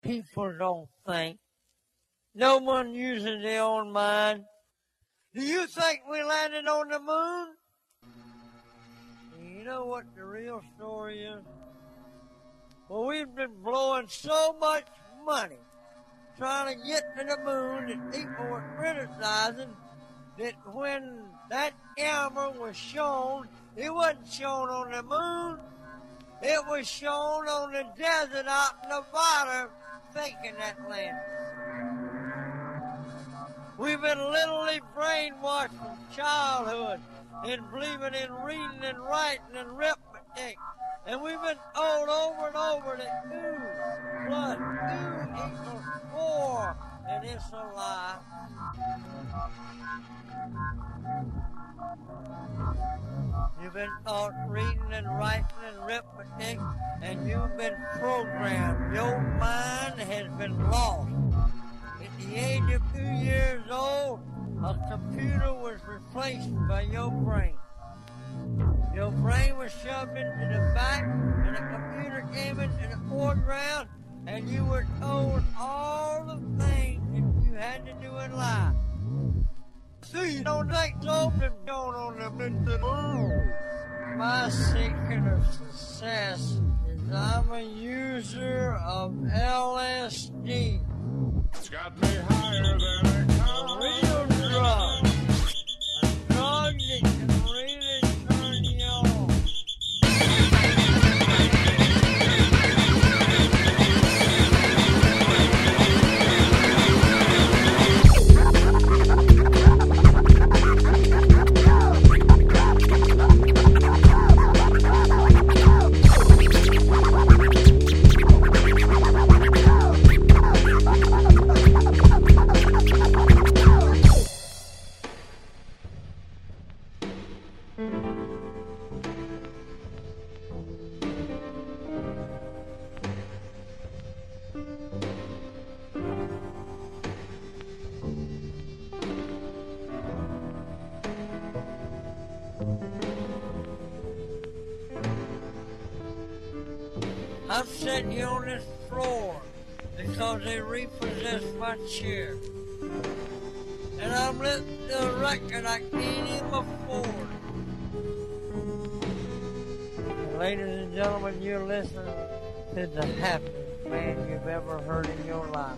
People don't think. No one uses their own mind. Do you think we landed on the moon? You know what the real story is? Well, we've been blowing so much money trying to get to the moon that people were criticizing that when that camera was shown, it wasn't shown on the moon. It was shown on the desert out in Nevada, faking that land. We've been literally brainwashed from childhood in believing in reading and writing and arithmetic. And we've been told over and over that 2 plus 2 equals 4, and it's a lie. You've been taught reading and writing and arithmetic, and you've been programmed. Your mind has been lost. At the age of 2 years old, a computer was replaced by your brain. Your brain was shoved into the back, and a computer came into the foreground, and you were told all the things that you had to do in life. So you don't think so, then going on the moon. My secret of success is I'm a user of LSD. It's got me higher than a real drug. A drug that can really turn you on. I'm sitting here on this floor because they repossessed my chair. And I'm listening to a record I can't even afford. And ladies and gentlemen, you're listening to the happiest man you've ever heard in your life.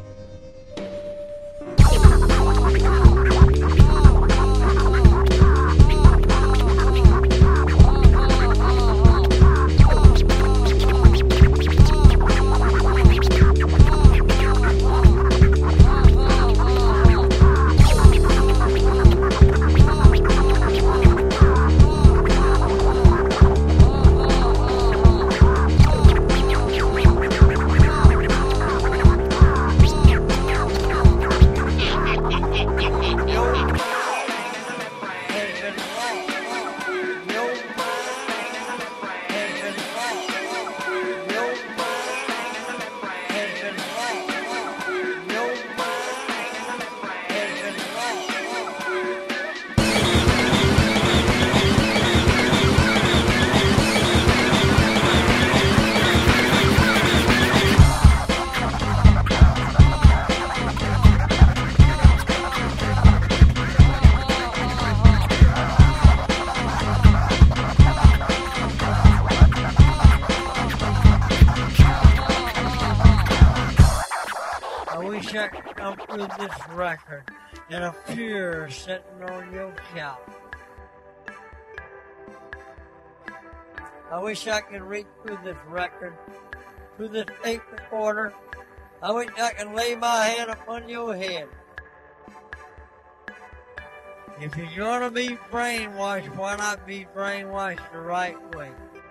Through this record and a fure sitting on your couch. I wish I could reach through this record, through this tape recorder. I wish I could lay my hand upon your head. If you're gonna be brainwashed, why not be brainwashed the right way?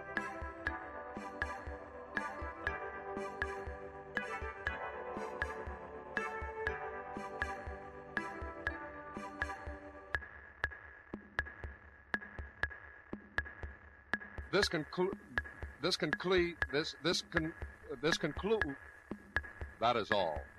This conclude. That is all.